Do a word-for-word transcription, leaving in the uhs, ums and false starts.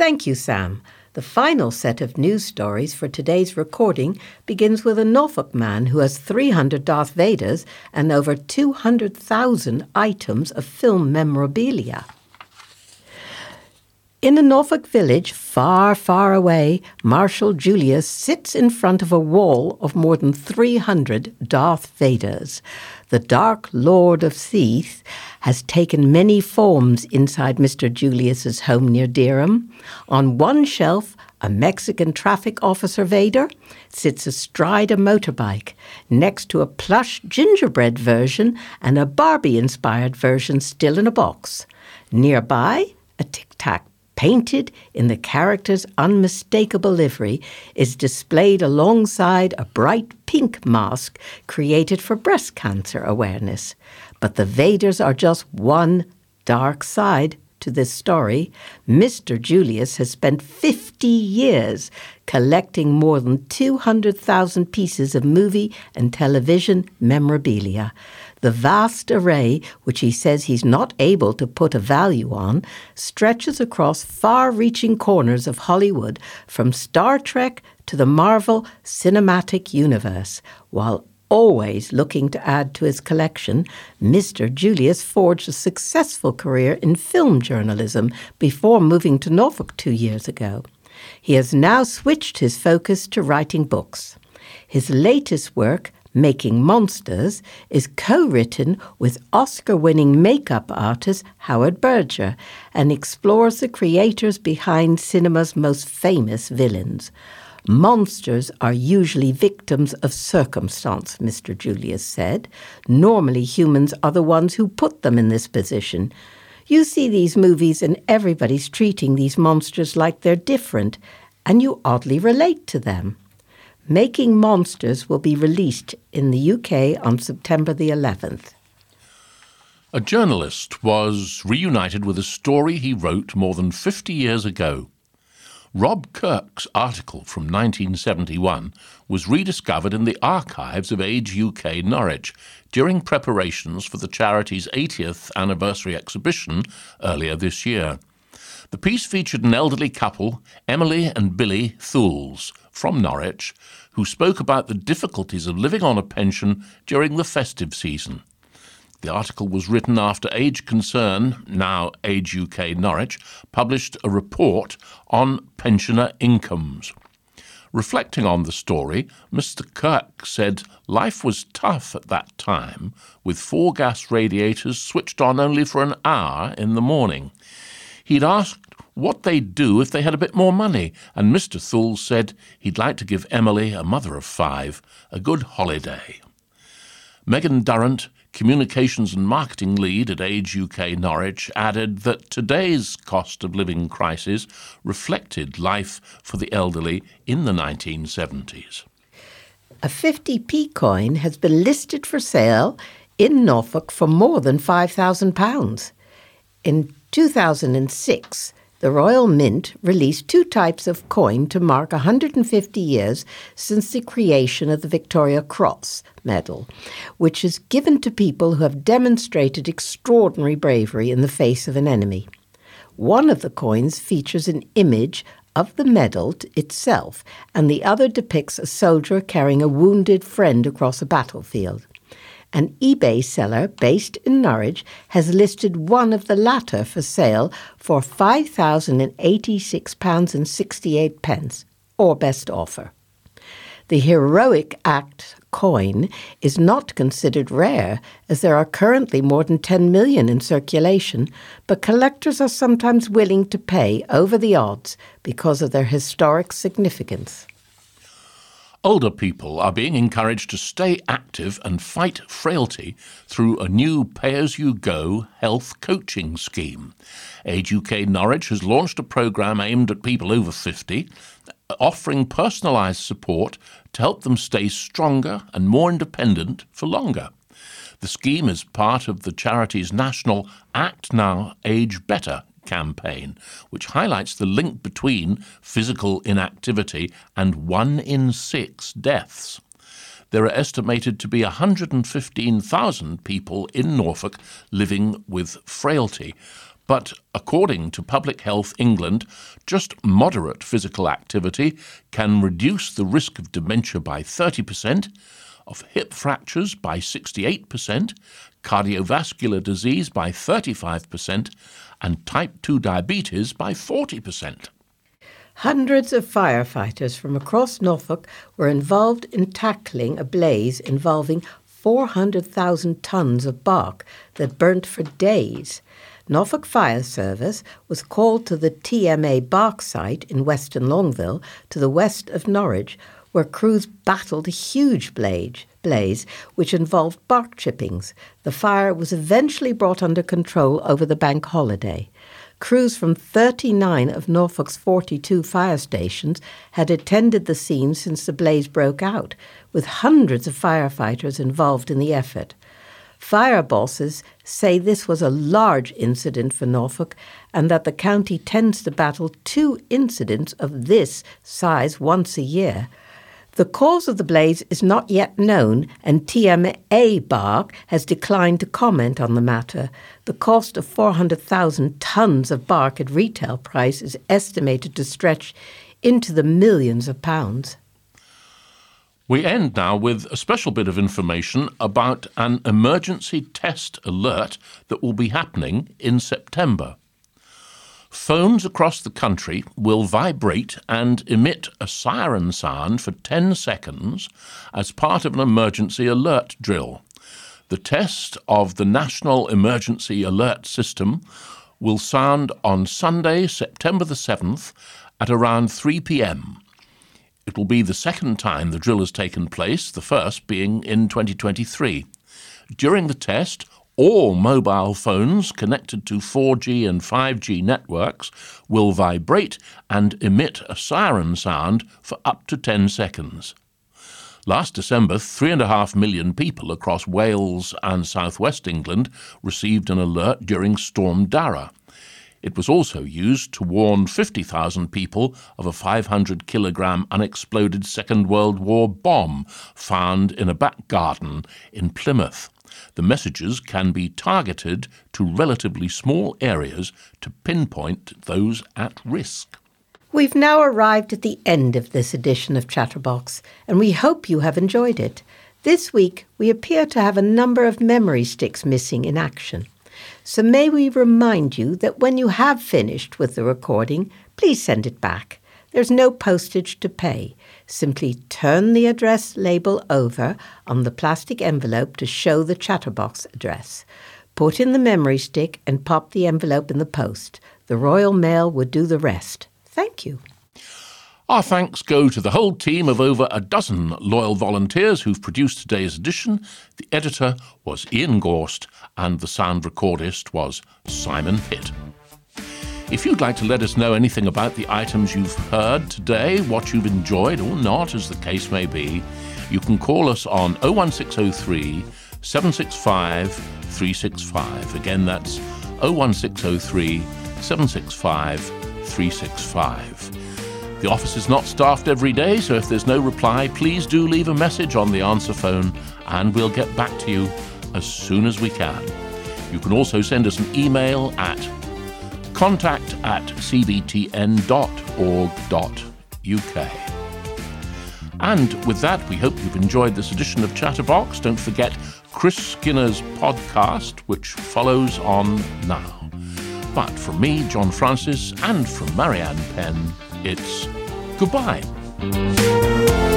Thank you, Sam. The final set of news stories for today's recording begins with a Norfolk man who has three hundred Darth Vaders and over two hundred thousand items of film memorabilia. In a Norfolk village far, far away, Marshal Julius sits in front of a wall of more than three hundred Darth Vaders. The Dark Lord of Theeth has taken many forms inside Mister Julius's home near Dereham. On one shelf, a Mexican traffic officer Vader sits astride a motorbike, next to a plush gingerbread version and a Barbie-inspired version still in a box. Nearby, a Tic-Tac painted in the character's unmistakable livery, is displayed alongside a bright pink mask created for breast cancer awareness. But the Vaders are just one dark side to this story. Mister Julius has spent fifty years collecting more than two hundred thousand pieces of movie and television memorabilia. The vast array, which he says he's not able to put a value on, stretches across far-reaching corners of Hollywood, from Star Trek to the Marvel Cinematic Universe. While always looking to add to his collection, Mister Julius forged a successful career in film journalism before moving to Norfolk two years ago. He has now switched his focus to writing books. His latest work, Making Monsters, is co-written with Oscar-winning makeup artist Howard Berger and explores the creators behind cinema's most famous villains. Monsters are usually victims of circumstance, Mister Julius said. Normally humans are the ones who put them in this position. You see these movies and everybody's treating these monsters like they're different, and you oddly relate to them. Making Monsters will be released in the U K on September the eleventh. A journalist was reunited with a story he wrote more than fifty years ago. Rob Kirk's article from nineteen seventy-one was rediscovered in the archives of Age U K Norwich during preparations for the charity's eightieth anniversary exhibition earlier this year. The piece featured an elderly couple, Emily and Billy Thules, from Norwich, who spoke about the difficulties of living on a pension during the festive season. The article was written after Age Concern, now Age U K Norwich, published a report on pensioner incomes. Reflecting on the story, Mister Kirk said life was tough at that time, with four gas radiators switched on only for an hour in the morning. He'd asked what they'd do if they had a bit more money, and Mister Thules said he'd like to give Emily, a mother of five, a good holiday. Megan Durrant, Communications and Marketing Lead at Age U K Norwich, added that today's cost of living crisis reflected life for the elderly in the nineteen seventies. A fifty p coin has been listed for sale in Norfolk for more than five thousand pounds. In two thousand six, the Royal Mint released two types of coin to mark one hundred fifty years since the creation of the Victoria Cross medal, which is given to people who have demonstrated extraordinary bravery in the face of an enemy. One of the coins features an image of the medal itself, and the other depicts a soldier carrying a wounded friend across a battlefield. An eBay seller based in Norwich has listed one of the latter for sale for five thousand eighty-six pounds sixty-eight, or best offer. The Heroic Act coin is not considered rare, as there are currently more than ten million in circulation, but collectors are sometimes willing to pay over the odds because of their historic significance. Older people are being encouraged to stay active and fight frailty through a new pay-as-you-go health coaching scheme. Age U K Norwich has launched a programme aimed at people over fifty, offering personalised support to help them stay stronger and more independent for longer. The scheme is part of the charity's national Act Now, Age Better campaign, which highlights the link between physical inactivity and one in six deaths. There are estimated to be one hundred fifteen thousand people in Norfolk living with frailty, But according to Public Health England, just moderate physical activity can reduce the risk of dementia by thirty percent, of hip fractures by sixty-eight percent, cardiovascular disease by thirty-five percent, and type two diabetes by forty percent. Hundreds of firefighters from across Norfolk were involved in tackling a blaze involving four hundred thousand tonnes of bark that burnt for days. Norfolk Fire Service was called to the T M A bark site in Weston Longville, to the west of Norwich, where crews battled a huge blaze, blaze which involved bark chippings. The fire was eventually brought under control over the bank holiday. Crews from thirty-nine of Norfolk's forty-two fire stations had attended the scene since the blaze broke out, with hundreds of firefighters involved in the effort. Fire bosses say this was a large incident for Norfolk and that the county tends to battle two incidents of this size once a year. The cause of the blaze is not yet known, and T M A Bark has declined to comment on the matter. The cost of four hundred thousand tonnes of bark at retail price is estimated to stretch into the millions of pounds. We end now with a special bit of information about an emergency test alert that will be happening in September. Phones across the country will vibrate and emit a siren sound for ten seconds as part of an emergency alert drill. The test of the National Emergency Alert System will sound on Sunday, September the seventh at around three p.m. It will be the second time the drill has taken place, the first being in twenty twenty-three. During the test, all mobile phones connected to four G and five G networks will vibrate and emit a siren sound for up to ten seconds. Last December, three and a half million people across Wales and southwest England received an alert during Storm Dara. It was also used to warn fifty thousand people of a five hundred kilogram unexploded Second World War bomb found in a back garden in Plymouth. The messages can be targeted to relatively small areas to pinpoint those at risk. We've now arrived at the end of this edition of Chatterbox, and we hope you have enjoyed it. This week, we appear to have a number of memory sticks missing in action. So may we remind you that when you have finished with the recording, please send it back. There's no postage to pay. Simply turn the address label over on the plastic envelope to show the Chatterbox address. Put in the memory stick and pop the envelope in the post. The Royal Mail would do the rest. Thank you. Our thanks go to the whole team of over a dozen loyal volunteers who've produced today's edition. The editor was Ian Gorst and the sound recordist was Simon Pitt. If you'd like to let us know anything about the items you've heard today, what you've enjoyed or not, as the case may be, you can call us on oh one six oh three, seven six five, three six five. Again, that's oh one six oh three, seven six five, three six five. The office is not staffed every day, so if there's no reply, please do leave a message on the answer phone and we'll get back to you as soon as we can. You can also send us an email at contact at c b t n dot org dot u k. And with that, we hope you've enjoyed this edition of Chatterbox. Don't forget Chris Skinner's podcast, which follows on now. But from me, John Francis, and from Marianne Penn, it's goodbye.